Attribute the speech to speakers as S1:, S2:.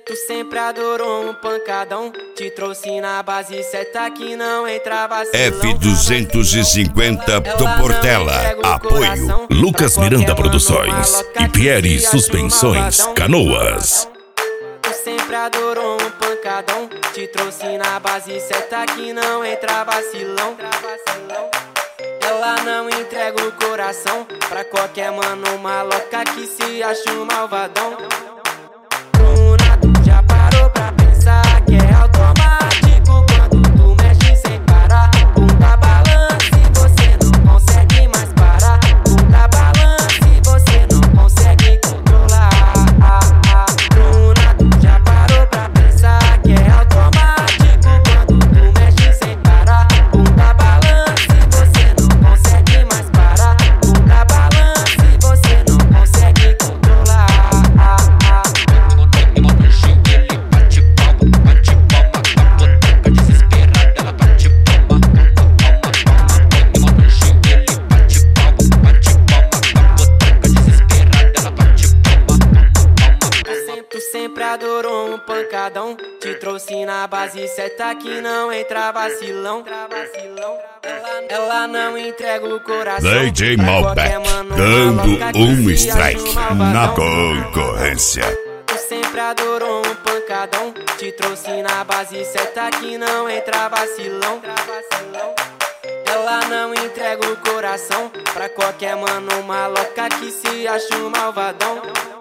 S1: Tu sempre adorou um pancadão, te trouxe na base certa que não entra vacilão.
S2: F250 do Portela. Apoio Lucas Miranda Produções e Pierre Suspensões Canoas.
S1: Tu sempre adorou um pancadão, te trouxe na base certa que não entra vacilão. Ela não entrega o coração pra qualquer mano maloca que se acha um malvadão. Já parou pra pensar que é automático quando tu mexe sem parar? Bunda balança e você não consegue mais parar. Bunda balança e você não consegue controlar. Bruna, já parou pra pensar que é automático quando tu mexe sem parar? Bunda balança e você não consegue mais parar. Bunda balança e você não consegue controlar. Tu sempre adorou um pancadão, te trouxe na base certa que não entra vacilão. Ela não entrega o coração.
S2: DJ Malbec dando um strike na concorrência.
S1: Tu sempre adorou um pancadão, te trouxe na base certa que não entra vacilão. Ela não entrega o coração pra qualquer mano maloca que se acha um malvadão.